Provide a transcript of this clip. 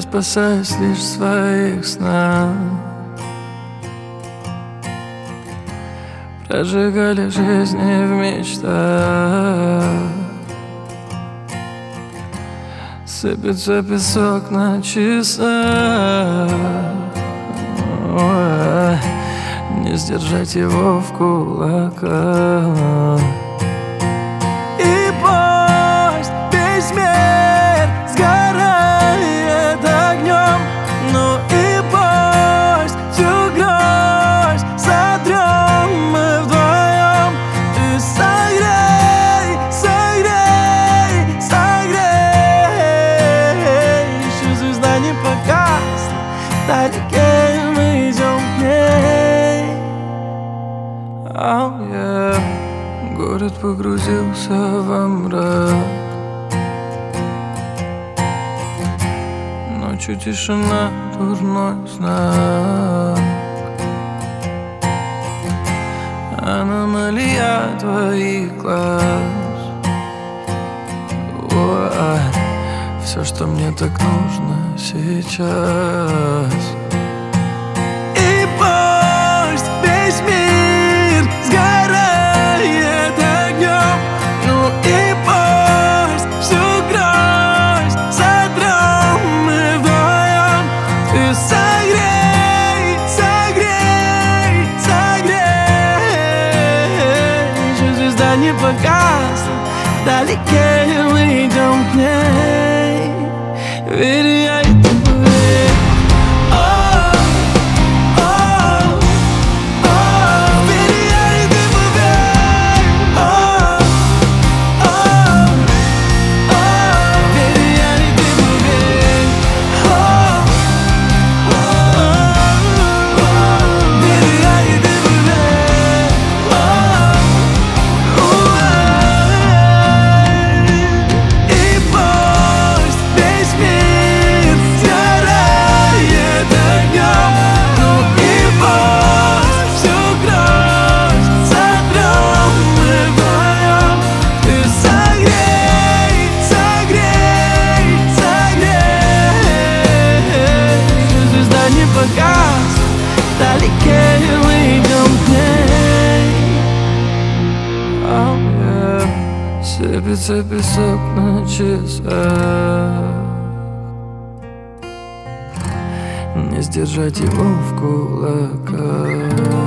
спасаюсь лишь в своих снах. Прожигали жизни в мечтах. Сыпется песок на часах. Ой, не сдержать его в кулаках. И пусть весь мир сгорает огнем, ну и пусть всю грозь сотрем мы вдвоем. Ты согрей, согрей, согрей. Еще звезда не погасла, вдалеке мы идем к ней. Oh, yeah. Город погрузился во мрак. Ночью тишина, дурной знак. Аномалия твоих глаз. Ой, все, что мне так нужно сейчас. И пусть весь мир сгорает огнем, ну и пусть всю грозь сотрем мы вдвоем. Ты согрей, согрей, согрей. Еще звезда не погасла, вдалеке мы идем к ней. Верь, я и ты поверь. Вдалеке мы идем к ней. Oh, yeah. Сыпется песок на часах. Не сдержать его в кулаках.